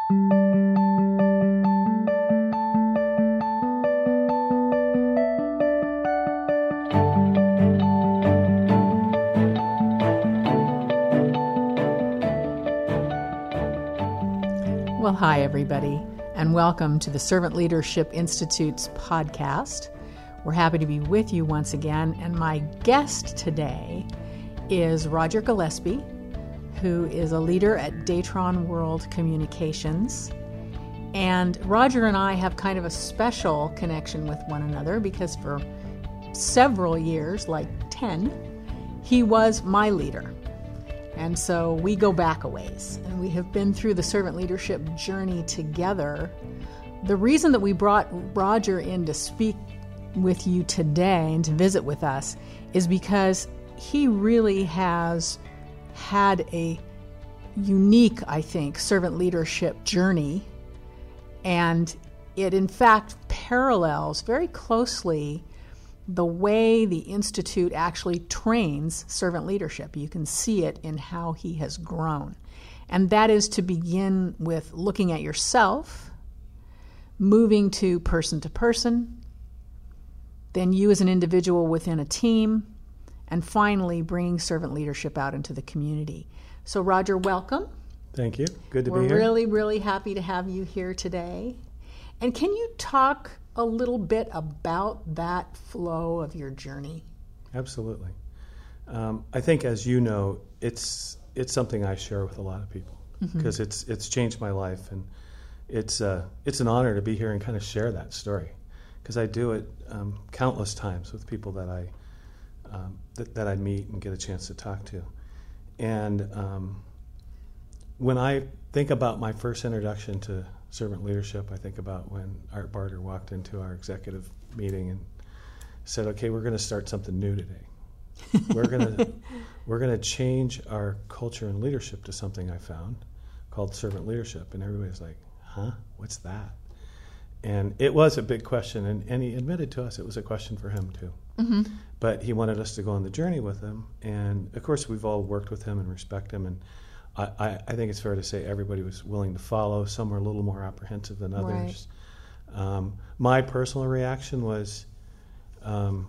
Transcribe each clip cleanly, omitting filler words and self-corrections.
Well, hi, everybody, and welcome to the Servant Leadership Institute's podcast. We're happy to be with you once again, and my guest today is Roger Gillespie, who is a leader at Datron World Communications. And Roger and I have kind of a special connection with one another because for several years, like 10, he was my leader. And so we go back a ways, and we have been through the servant leadership journey together. The reason that we brought Roger in to speak with you today and to visit with us is because he really has had a unique, I think, servant leadership journey. And it, in fact, parallels very closely the way the Institute actually trains servant leadership. You can see it in how he has grown. And that is to begin with looking at yourself, moving to person, then you as an individual within a team, and finally bringing servant leadership out into the community. So Roger, welcome. Thank you. Good to be here. We're really, really happy to have you here today. And can you talk a little bit about that flow of your journey? Absolutely. I think, as you know, it's something I share with a lot of people because it's changed my life, and it's an honor to be here and kind of share that story because I do it countless times with people that I meet and get a chance to talk to. And when I think about my first introduction to servant leadership, I think about when Art Barter walked into our executive meeting and said, "Okay, we're going to start something new today. We're going to change our culture and leadership to something I found called servant leadership." And everybody's like, "Huh? What's that?" And it was a big question, and he admitted to us it was a question for him too. Mm-hmm. But he wanted us to go on the journey with him, and of course we've all worked with him and respect him, and I think it's fair to say everybody was willing to follow. Some were a little more apprehensive than others. Right. My personal reaction was, I've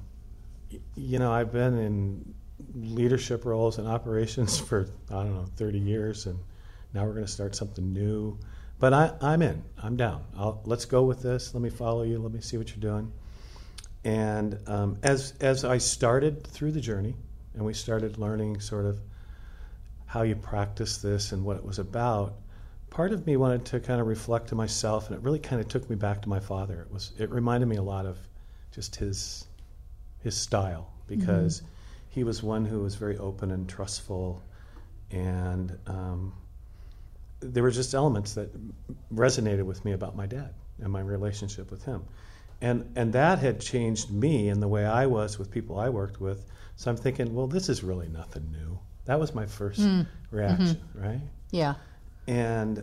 been in leadership roles and operations for, 30 years, and now we're going to start something new. But I'm in. I'm down. Let's go with this. Let me follow you. Let me see what you're doing. And as I started through the journey, and we started learning sort of how you practice this and what it was about, part of me wanted to kind of reflect to myself, and it really kind of took me back to my father. It reminded me a lot of just his style, because he was one who was very open and trustful, and there were just elements that resonated with me about my dad and my relationship with him. And that had changed me in the way I was with people I worked with. So I'm thinking, well, this is really nothing new. That was my first reaction, right? Yeah. And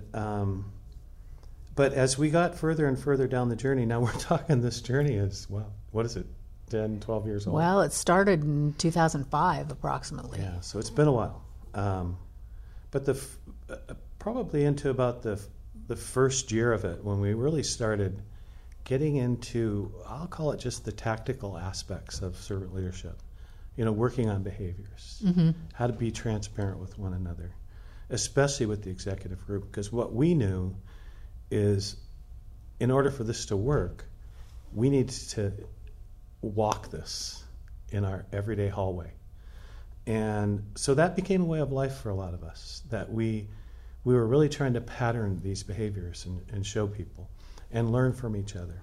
but as we got further and further down the journey, now we're talking this journey is, what is it, 10, 12 years old? Well, it started in 2005 approximately. Yeah, so it's been a while. But probably into about the first year of it, when we really started getting into, I'll call it just the tactical aspects of servant leadership. Working on behaviors, how to be transparent with one another, especially with the executive group, because what we knew is in order for this to work, we need to walk this in our everyday hallway. And so that became a way of life for a lot of us, that we were really trying to pattern these behaviors and show people and learn from each other.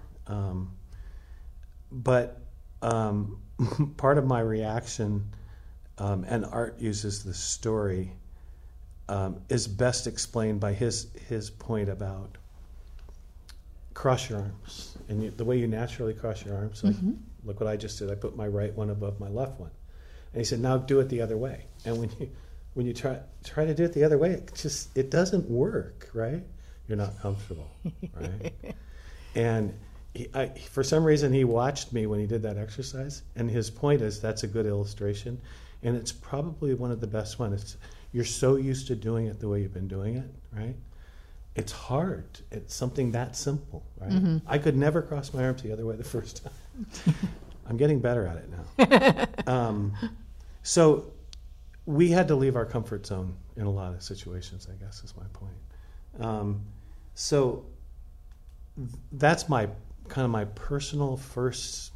But part of my reaction, and Art uses this story, is best explained by his point about cross your arms. And the way you naturally cross your arms, like, look what I just did. I put my right one above my left one. And he said, now do it the other way. And when you try to do it the other way, it doesn't work, right? You're not comfortable, right? And for some reason, he watched me when he did that exercise, and his point is that's a good illustration, and it's probably one of the best ones. You're so used to doing it the way you've been doing it, right? it's hard. It's something that simple, right? I could never cross my arms the other way the first time. I'm getting better at it now. So we had to leave our comfort zone in a lot of situations, I guess is my point. So that's my kind of my personal first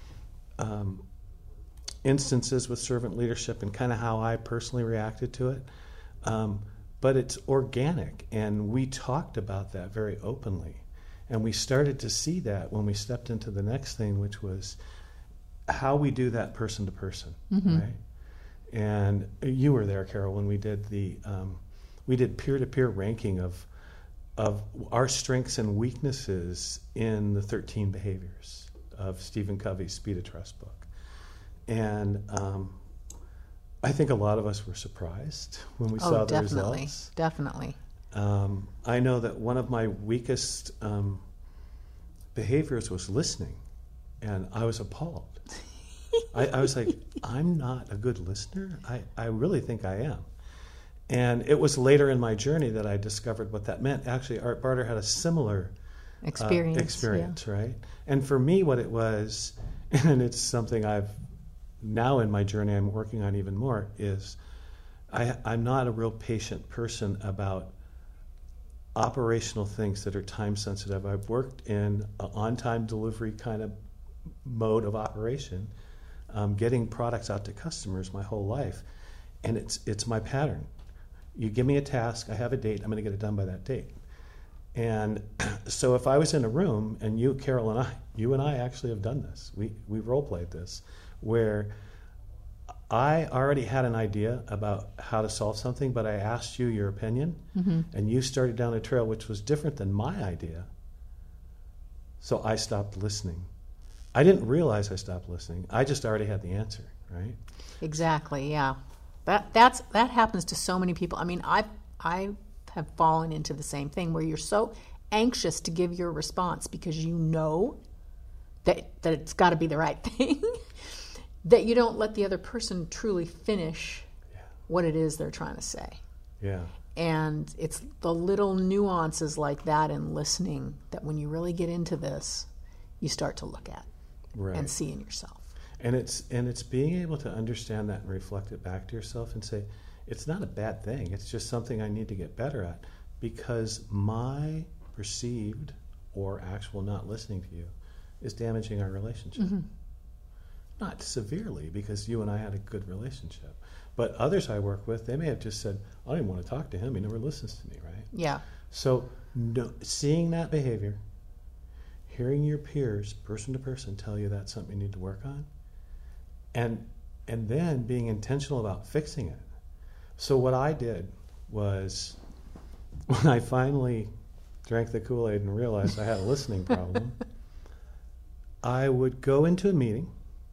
instances with servant leadership and kind of how I personally reacted to it. But it's organic, and we talked about that very openly. And we started to see that when we stepped into the next thing, which was how we do that person to person, right? And you were there, Carol, when we did peer-to-peer ranking of our strengths and weaknesses in the 13 behaviors of Stephen Covey's Speed of Trust book. And I think a lot of us were surprised when we saw the results. Definitely. I know that one of my weakest behaviors was listening, and I was appalled. I was like, I'm not a good listener? I really think I am. And it was later in my journey that I discovered what that meant. Actually, Art Barter had a similar experience, right? And for me, what it was, and it's something I've now in my journey I'm working on even more, is I'm not a real patient person about operational things that are time sensitive. I've worked in an on-time delivery kind of mode of operation, getting products out to customers my whole life, and it's my pattern. You give me a task, I have a date, I'm going to get it done by that date. And so if I was in a room, and you, Carol, and I actually have done this. We role-played this, where I already had an idea about how to solve something, but I asked you your opinion, and you started down a trail which was different than my idea. So I stopped listening. I didn't realize I stopped listening. I just already had the answer, right? Exactly, yeah. That happens to so many people. I mean, I have fallen into the same thing where you're so anxious to give your response because you know that it's got to be the right thing that you don't let the other person truly finish what it is they're trying to say. Yeah. And it's the little nuances like that in listening that when you really get into this, you start to look at and see in yourself. And it's being able to understand that and reflect it back to yourself and say, it's not a bad thing. It's just something I need to get better at, because my perceived or actual not listening to you is damaging our relationship. Not severely, because you and I had a good relationship. But others I work with, they may have just said, I don't even want to talk to him. He never listens to me, right? Yeah. So seeing that behavior, hearing your peers, person to person, tell you that's something you need to work on, and then being intentional about fixing it. So what I did was, when I finally drank the Kool-Aid and realized I had a listening problem, I would go into a meeting,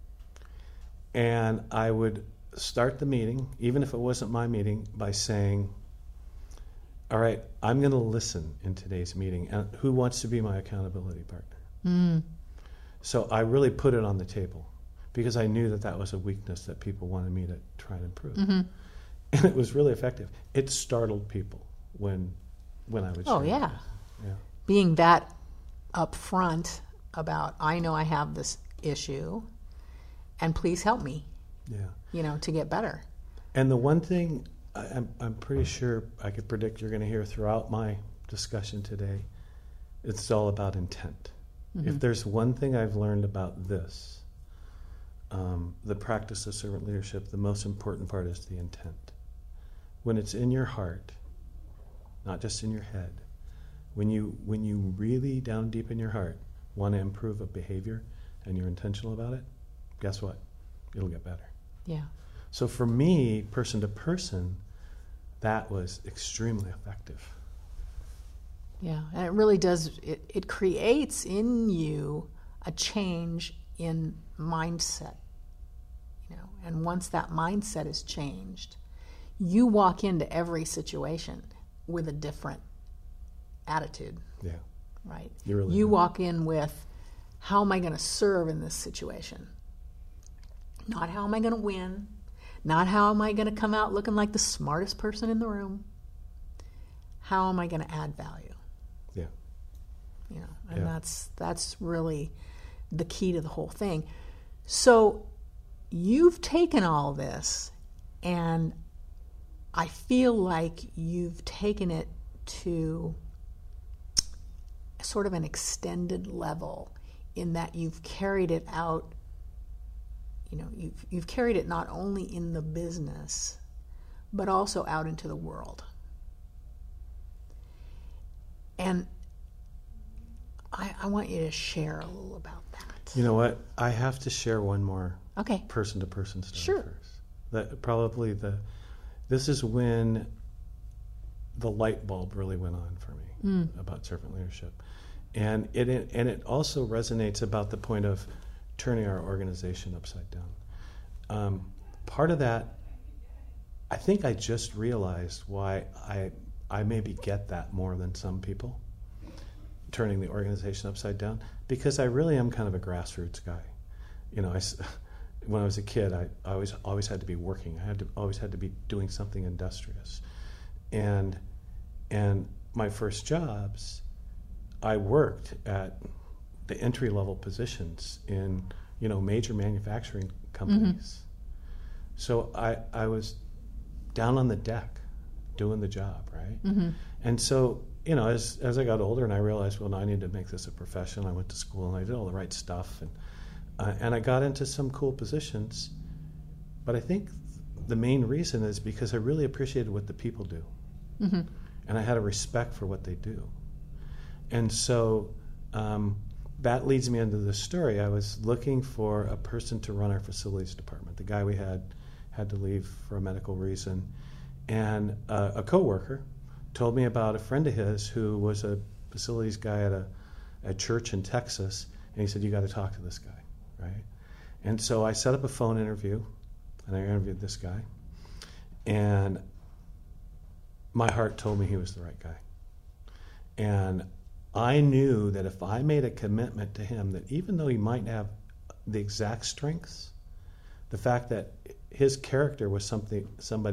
and I would start the meeting, even if it wasn't my meeting, by saying, all right, I'm going to listen in today's meeting, and who wants to be my accountability partner? So I really put it on the table, because I knew that was a weakness that people wanted me to try and improve. And it was really effective. It startled people when I would share. Oh, yeah. Being that upfront about, I know I have this issue, and please help me, to get better. And the one thing I'm pretty sure I could predict you're going to hear throughout my discussion today, it's all about intent. If there's one thing I've learned about this, the practice of servant leadership, the most important part is the intent. When it's in your heart, not just in your head, when you really down deep in your heart want to improve a behavior and you're intentional about it, guess what? It'll get better. Yeah. So for me, person to person, that was extremely effective. Yeah, and it really does, it creates in you a change in mindset. And once that mindset is changed, you walk into every situation with a different attitude. Yeah. Right? You walk in with, how am I going to serve in this situation? Not how am I going to win? Not how am I going to come out looking like the smartest person in the room? how am I going to add value? Yeah. You know, and Yeah. that's really the key to the whole thing. So you've taken all this, and I feel like you've taken it to sort of an extended level in that you've carried it out. You know, you've carried it not only in the business, but also out into the world. And I want you to share a little about that. You know what? I have to share one more Okay. person-to-person story Sure. first. This is when the light bulb really went on for me about servant leadership. And it also resonates about the point of turning our organization upside down. Part of that, I think I just realized why I maybe get that more than some people, turning the organization upside down, because I really am kind of a grassroots guy. You know, when I was a kid, I always had to be working. I always had to be doing something industrious. And my first jobs, I worked at the entry-level positions in, you know, major manufacturing companies. So I was down on the deck doing the job, right? And so, you know, as I got older and I realized, well, now I need to make this a profession, I went to school and I did all the right stuff, and I got into some cool positions. But I think the main reason is because I really appreciated what the people do. And I had a respect for what they do. And so that leads me into this story. I was looking for a person to run our facilities department. The guy we had to leave for a medical reason. And a coworker told me about a friend of his who was a facilities guy at a church in Texas. And he said, you got to talk to this guy, right? And so I set up a phone interview, and I interviewed this guy. And my heart told me he was the right guy. And I knew that if I made a commitment to him, that even though he might have the exact strengths, the fact that his character was something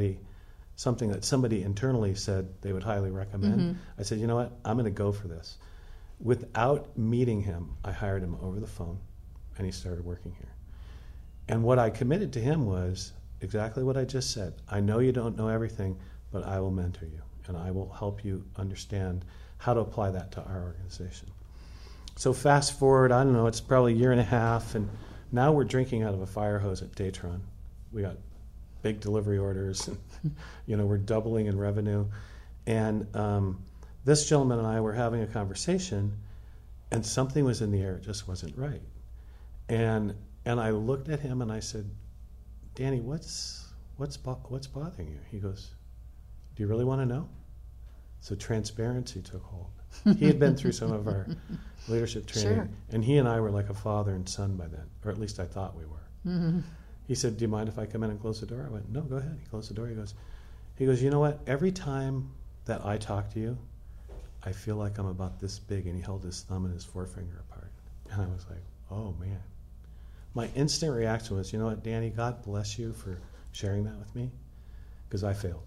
that somebody internally said they would highly recommend, I said, you know what, I'm going to go for this. Without meeting him, I hired him over the phone, and he started working here. And what I committed to him was exactly what I just said. I know you don't know everything, but I will mentor you, and I will help you understand how to apply that to our organization. So fast forward, I don't know, it's probably a year and a half, and now we're drinking out of a fire hose at Datron. We got big delivery orders, and you know, we're doubling in revenue. And this gentleman and I were having a conversation, and something was in the air. It just wasn't right. And I looked at him and I said, Danny, what's bothering you? He goes, do you really want to know? So transparency took hold. He had been through some of our leadership training, Sure. And he and I were like a father and son by then, or at least I thought we were. He said, do you mind if I come in and close the door? I went, no, go ahead. He closed the door. He goes, you know what? Every time that I talk to you, I feel like I'm about this big. And he held his thumb and his forefinger apart. And I was like, oh, man. My instant reaction was, you know what, Danny, God bless you for sharing that with me, because I failed.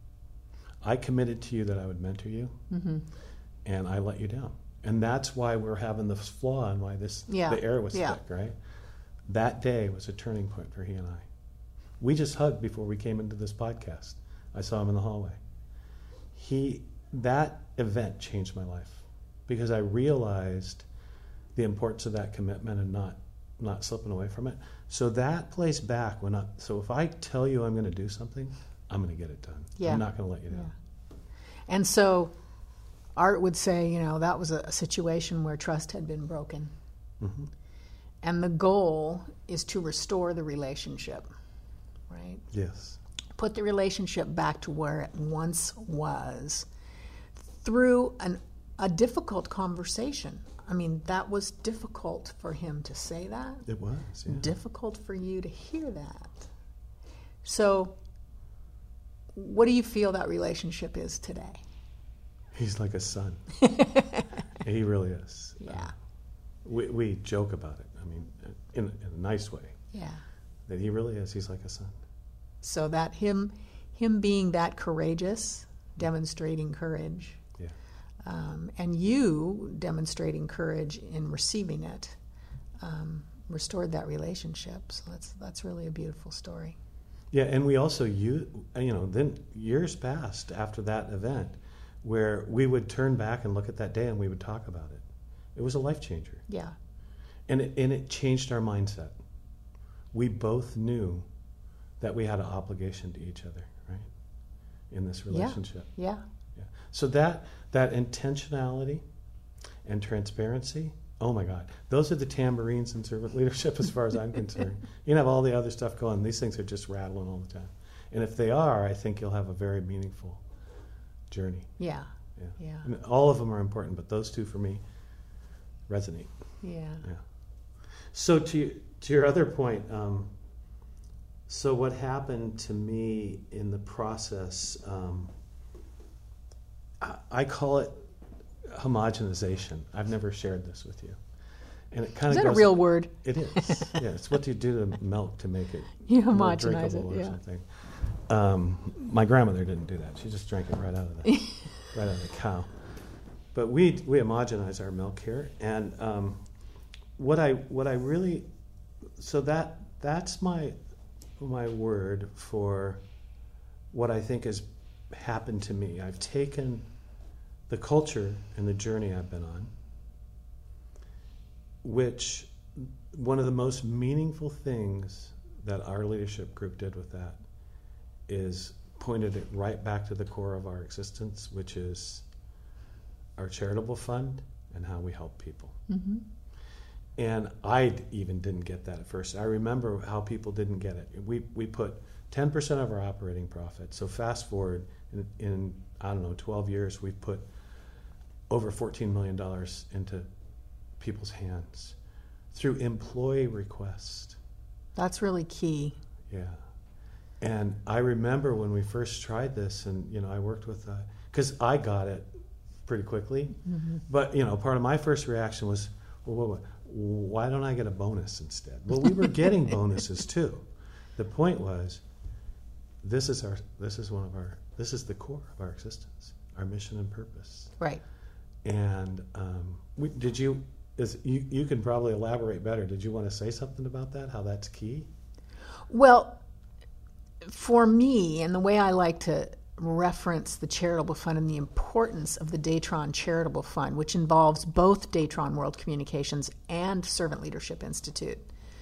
I committed to you that I would mentor you, and I let you down. And that's why we're having this flaw and why the air was thick, right? That day was a turning point for he and I. We just hugged before we came into this podcast. I saw him in the hallway. That event changed my life because I realized the importance of that commitment and not slipping away from it. So that plays back so if I tell you I'm going to do something, I'm going to get it done. Yeah. I'm not going to let you down. And so Art would say, you know, that was a situation where trust had been broken. And the goal is to restore the relationship, right? Yes. Put the relationship back to where it once was through a difficult conversation. I mean, that was difficult for him to say that. It was, yeah. Difficult for you to hear that. So what do you feel that relationship is today? He's like a son. He really is. Yeah. We joke about it. I mean, in a nice way. Yeah. That he really is. He's like a son. So that him being that courageous demonstrating courage. Yeah. And you demonstrating courage in receiving it restored that relationship. So that's really a beautiful story. Yeah, and we also, then years passed after that event where we would turn back and look at that day and we would talk about it. It was a life changer. Yeah. And it changed our mindset. We both knew that we had an obligation to each other, right? In this relationship. Yeah. So that intentionality and transparency, oh my God, those are the tambourines in servant leadership as far as I'm concerned. You can have all the other stuff going. These things are just rattling all the time. And if they are, I think you'll have a very meaningful journey. Yeah. And all of them are important, but those two for me resonate. Yeah. So to your other point, so what happened to me in the process, I call it homogenization. I've never shared this with you. And it kind Is of that a real word? It is. Yeah, it's what you do to milk to make it You more homogenize it, drinkable or yeah. something. My grandmother didn't do that. She just drank it right out of the cow. But we homogenize our milk here, and what I really, so that's my word for what I think has happened to me. I've taken the culture and the journey I've been on, which one of the most meaningful things that our leadership group did with that is pointed it right back to the core of our existence, which is our charitable fund and how we help people. Mm-hmm. And I even didn't get that at first. I remember how people didn't get it. We put 10% of our operating profit. So fast forward, in 12 years, we've put over $14 million into people's hands through employee request. That's really key. Yeah. And I remember when we first tried this, and I worked with, because I got it pretty quickly, Mm-hmm. but part of my first reaction was, well, why don't I get a bonus instead? Well, we were getting bonuses too. The point was, this is the core of our existence, our mission and purpose. Right. And you can probably elaborate better. Did you want to say something about that? How that's key? Well, for me, and the way I like to reference the charitable fund and the importance of the Datron Charitable Fund, which involves both Datron World Communications and Servant Leadership Institute,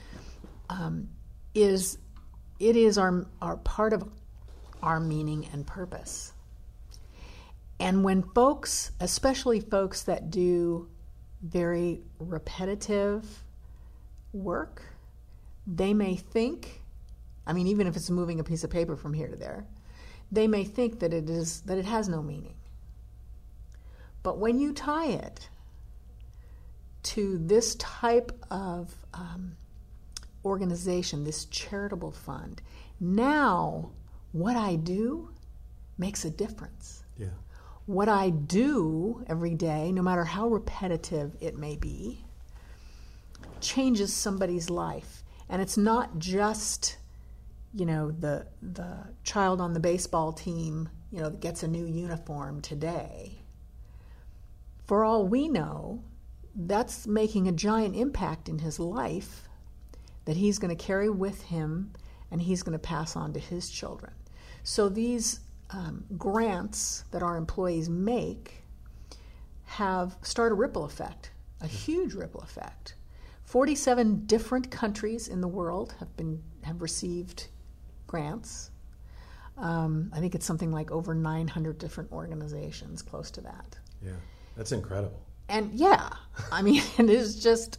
is our part of our meaning and purpose. And when folks, especially folks that do very repetitive work, they may think, even if it's moving a piece of paper from here to there, they may think that it has no meaning. But when you tie it to this type of organization, this charitable fund, now what I do makes a difference. Yeah. What I do every day, no matter how repetitive it may be, changes somebody's life. And it's not just, the child on the baseball team, that gets a new uniform today. For all we know, that's making a giant impact in his life that he's going to carry with him and he's going to pass on to his children. So these grants that our employees make start a ripple effect, a huge ripple effect. 47 different countries in the world have received grants. I think it's something like over 900 different organizations, close to that. Yeah, that's incredible. And it is just,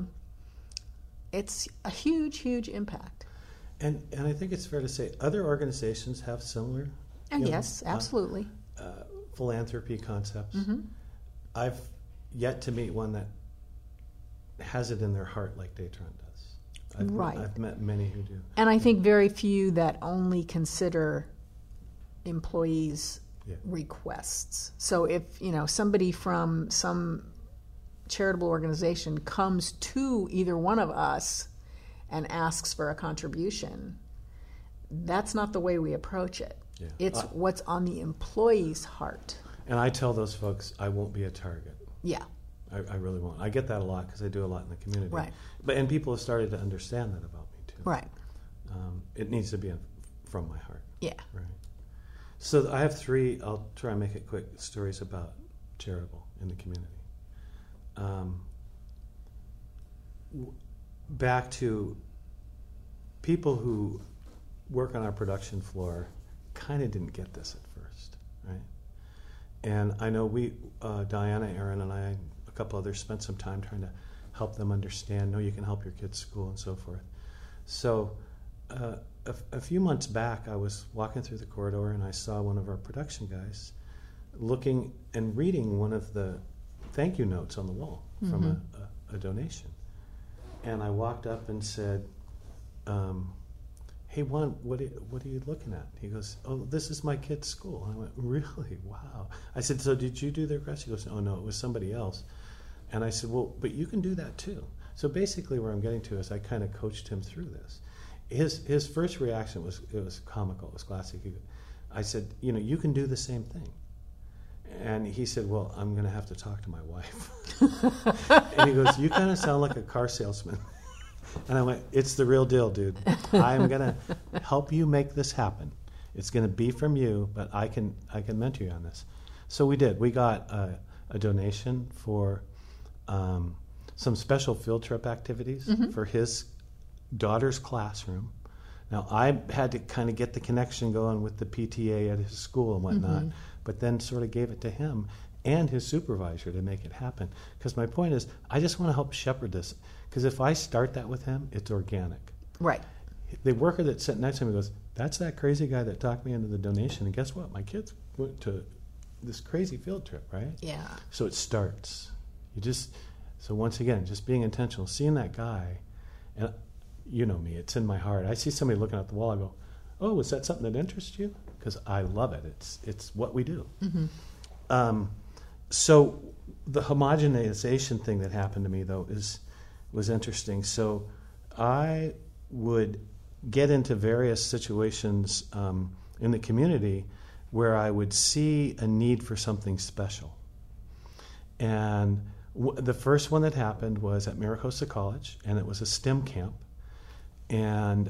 it's a huge, huge impact. And I think it's fair to say other organizations have similar. And yes, absolutely. Philanthropy concepts. Mm-hmm. I've yet to meet one that has it in their heart like Datron does. I've met many who do. And I think very few that only consider employees' requests. So if, somebody from some charitable organization comes to either one of us and asks for a contribution, that's not the way we approach it. Yeah. It's what's on the employee's heart. And I tell those folks, I won't be a target. Yeah. I really won't. I get that a lot because I do a lot in the community. Right. And people have started to understand that about me too. Right. It needs to be from my heart. Yeah. Right. So I have 3, I'll try and make it quick, stories about charitable in the community. Back to people who work on our production floor kind of didn't get this at first, right? And I know Diana, Aaron, and I, a couple others, spent some time trying to help them understand, no, you can help your kids' school and so forth. So a few months back, I was walking through the corridor and I saw one of our production guys looking and reading one of the thank you notes on the wall from a donation. And I walked up and said, hey, Juan, what are you looking at? He goes, oh, this is my kid's school. And I went, really? Wow. I said, so did you do their crest? He goes, oh, no, it was somebody else. And I said, well, but you can do that too. So basically where I'm getting to is I kind of coached him through this. His first reaction was comical. It was classic. I said, you can do the same thing. And he said, well, I'm going to have to talk to my wife. And he goes, you kind of sound like a car salesman. And I went, it's the real deal, dude. I'm going to help you make this happen. It's going to be from you, but I can mentor you on this. So we did. We got a donation for some special field trip activities for his daughter's classroom. Now, I had to kind of get the connection going with the PTA at his school and whatnot, but then sort of gave it to him and his supervisor to make it happen. Because my point is, I just want to help shepherd this. Because if I start that with him, it's organic. Right. The worker that's sitting next to him goes, that's that crazy guy that talked me into the donation. And guess what? My kids went to this crazy field trip, right? Yeah. So it starts. So once again, just being intentional, seeing that guy, and you know me, it's in my heart. I see somebody looking at the wall, I go, oh, is that something that interests you? Because I love it. It's what we do. So the homogenization thing that happened to me, though, was interesting. So I would get into various situations in the community where I would see a need for something special. And the first one that happened was at Maricosta College, and it was a STEM camp. And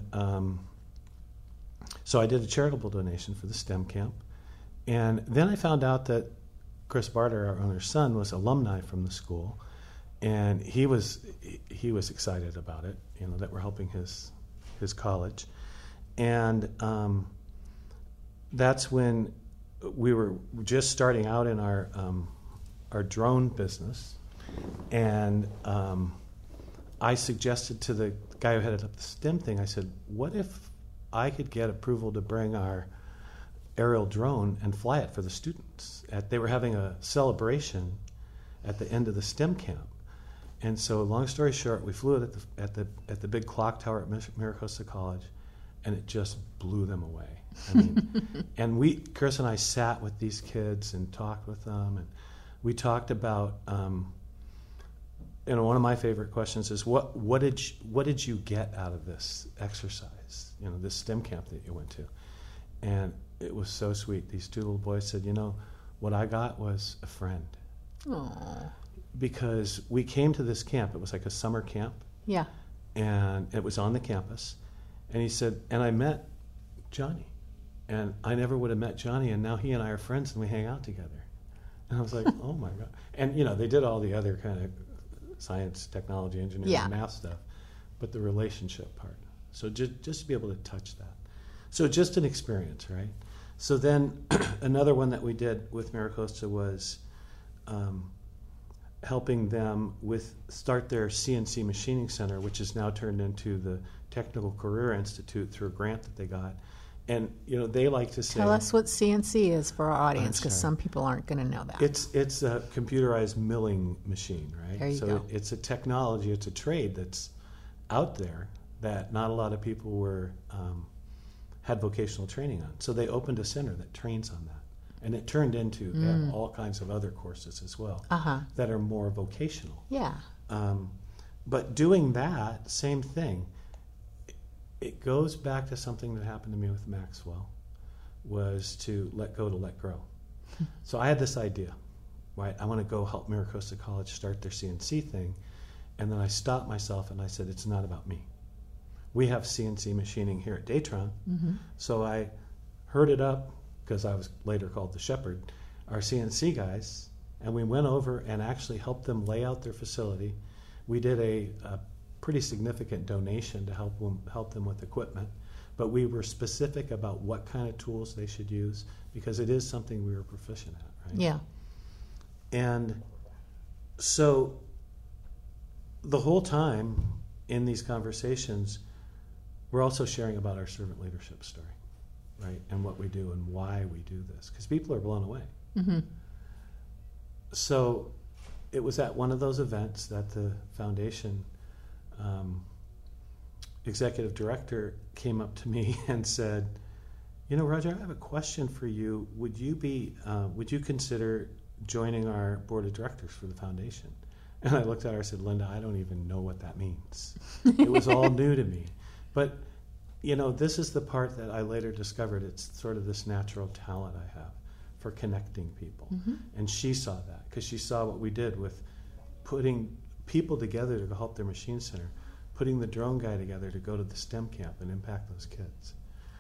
so I did a charitable donation for the STEM camp. And then I found out that Chris Barter, our owner's son, was alumni from the school. And he was excited about it, that we're helping his college. And that's when we were just starting out in our drone business. And I suggested to the guy who headed up the STEM thing, I said, what if I could get approval to bring our aerial drone and fly it for the students? They were having a celebration at the end of the STEM camp. And so, long story short, we flew it at the big clock tower at Maricosta College, and it just blew them away. I mean, and Chris and I sat with these kids and talked with them, and we talked about, one of my favorite questions is, what did you get out of this exercise? This STEM camp that you went to, and it was so sweet. These 2 little boys said, what I got was a friend. Aww. Because we came to this camp, it was like a summer camp. Yeah. And it was on the campus. And he said, and I met Johnny. And I never would have met Johnny, and now he and I are friends and we hang out together. And I was like, oh my God. And, they did all the other kind of science, technology, engineering, math stuff, but the relationship part. So just to be able to touch that. So just an experience, right? So then another one that we did with Maricosta was helping them start their CNC machining center, which is now turned into the Technical Career Institute through a grant that they got. And they like to say, tell us what CNC is for our audience, because some people aren't going to know that. It's a computerized milling machine, right? There you go. It's a technology, it's a trade that's out there that not a lot of people had vocational training on. So they opened a center that trains on that. And it turned into all kinds of other courses as well that are more vocational. Yeah. But doing that, same thing, it goes back to something that happened to me with Maxwell. was to let go to let grow. So I had this idea, right? I want to go help MiraCosta College start their CNC thing. And then I stopped myself and I said, it's not about me. We have CNC machining here at Datron. So I herded up, because I was later called the shepherd, our CNC guys, and we went over and actually helped them lay out their facility. We did a pretty significant donation to help them with equipment, but we were specific about what kind of tools they should use, because it is something we were proficient at, right? Yeah. And so the whole time in these conversations, we're also sharing about our servant leadership story, right? And what we do and why we do this, because people are blown away. So it was at one of those events that the foundation executive director came up to me and said, you know, Roger, I have a question for you. Would you consider joining our board of directors for the foundation? And I looked at her and said, Linda, I don't even know what that means. It was all new to me. But, you know, this is the part that I later discovered. It's sort of this natural talent I have for connecting people. And she saw that, because she saw what we did with putting people together to go help their machine center, putting the drone guy together to go to the STEM camp and impact those kids.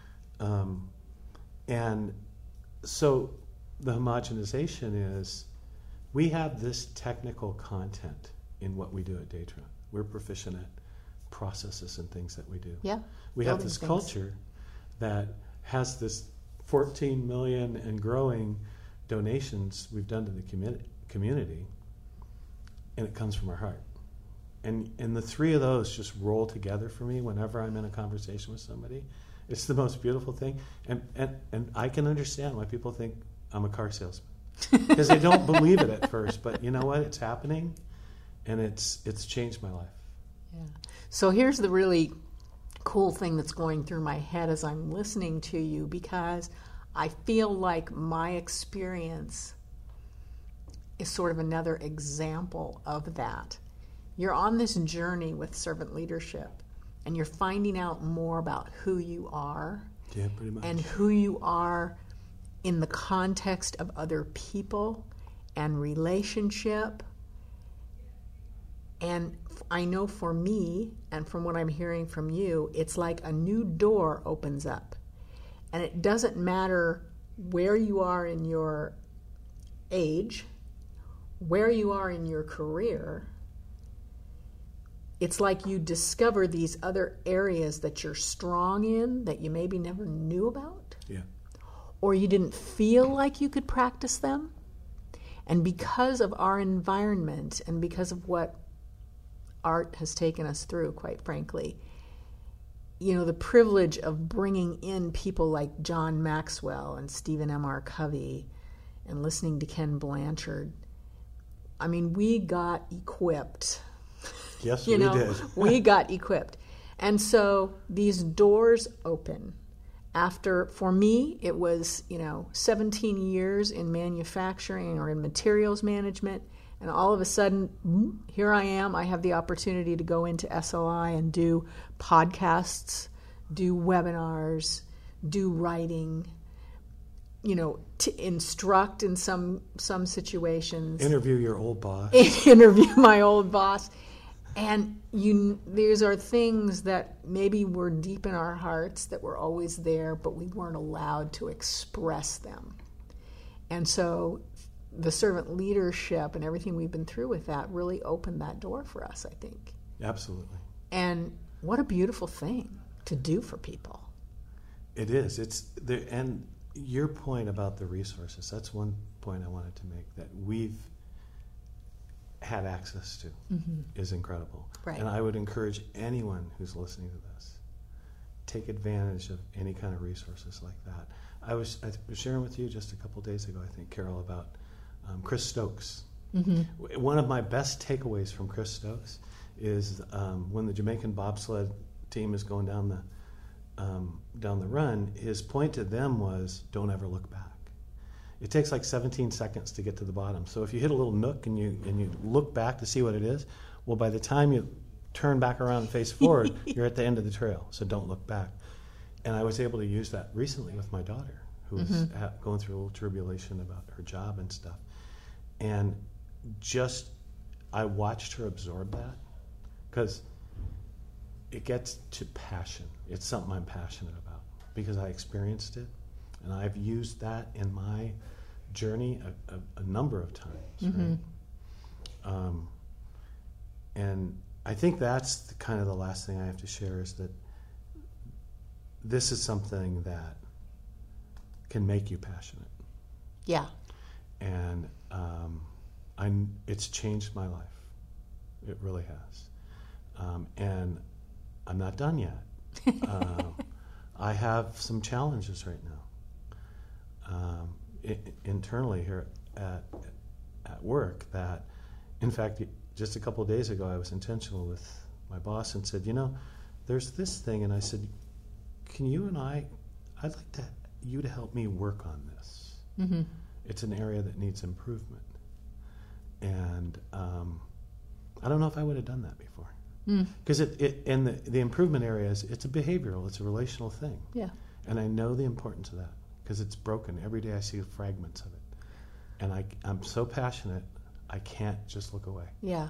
And so the homogenization is, we have this technical content in what we do at Datron. We're proficient at processes and things that we do. Yeah. We have this culture that has this 14 million and growing donations we've done to the community, and it comes from our heart. And the three of those just roll together for me whenever I'm in a conversation with somebody. It's the most beautiful thing. And I can understand why people think I'm a car salesman, because they don't believe it at first. But you know what? It's happening, and it's changed my life. Yeah. So here's the really cool thing that's going through my head as I'm listening to you, because I feel like my experience is sort of another example of that. You're on this journey with servant leadership, and you're finding out more about who you are. Yeah, pretty much. And who you are in the context of other people and relationship. And I know for me, and from what I'm hearing from you, it's like a new door opens up. And it doesn't matter where you are in your age, where you are in your career. It's like you discover these other areas that you're strong in that you maybe never knew about. Yeah. Or you didn't feel like you could practice them. And because of our environment and because of what art has taken us through, quite frankly, you know, the privilege of bringing in people like John Maxwell and Stephen M.R. Covey and listening to Ken Blanchard, I mean, we got equipped. Yes, we did. We got equipped. And so these doors open. After, for me, it was, 17 years in manufacturing or in materials management. And all of a sudden, here I am. I have the opportunity to go into SLI and do podcasts, do webinars, do writing, to instruct in some situations. Interview your old boss. Interview my old boss. And these are things that maybe were deep in our hearts, that were always there, but we weren't allowed to express them. And so the servant leadership and everything we've been through with that really opened that door for us, I think. Absolutely. And what a beautiful thing to do for people. It is. And your point about the resources, that's one point I wanted to make, that we've had access to is incredible. Right. And I would encourage anyone who's listening to this, take advantage of any kind of resources like that. I was sharing with you just a couple days ago, I think, Carol, about Chris Stokes. One of my best takeaways from Chris Stokes is when the Jamaican bobsled team is going down the run, his point to them was, don't ever look back. It takes like 17 seconds to get to the bottom. So if you hit a little nook and you look back to see what it is, well, by the time you turn back around and face forward, you're at the end of the trail. So don't look back. And I was able to use that recently with my daughter, who was going through a little tribulation about her job and stuff. And I watched her absorb that, because it gets to passion. It's something I'm passionate about because I experienced it, and I've used that in my journey a number of times. Right? And I think that's kind of the last thing I have to share, is that this is something that can make you passionate. Yeah. And it's changed my life. It really has. And I'm not done yet. I have some challenges right now internally here at work that, in fact, just a couple of days ago, I was intentional with my boss and said, there's this thing, and I said, can you and I'd like you to help me work on this. It's an area that needs improvement. And I don't know if I would have done that before. Because in the improvement areas, it's a behavioral, it's a relational thing. Yeah. And I know the importance of that, because it's broken. Every day I see fragments of it. And I'm so passionate, I can't just look away. Yeah.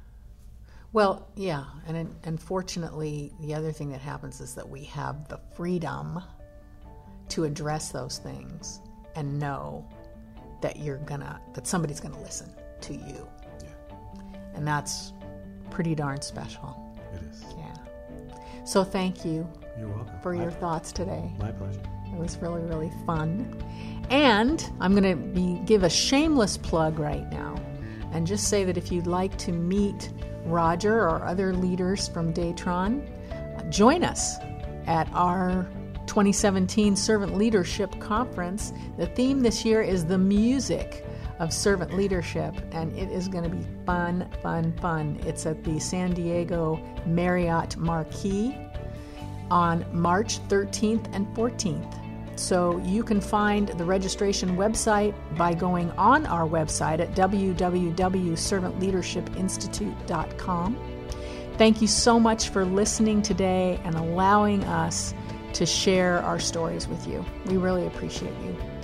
Well, yeah. And unfortunately, the other thing that happens is that we have the freedom to address those things and know that that somebody's gonna listen to you. Yeah. And that's pretty darn special. It is. Yeah. So thank you. You're welcome. For your thoughts today. My pleasure. It was really, really fun. And I'm going to give a shameless plug right now and just say that if you'd like to meet Roger or other leaders from Datron, join us at our 2017 Servant Leadership Conference. The theme this year is the music of servant leadership, and it is going to be fun, fun, fun. It's at the San Diego Marriott Marquis on March 13th and 14th. So you can find the registration website by going on our website at www.servantleadershipinstitute.com. Thank you so much for listening today and allowing us to share our stories with you. We really appreciate you.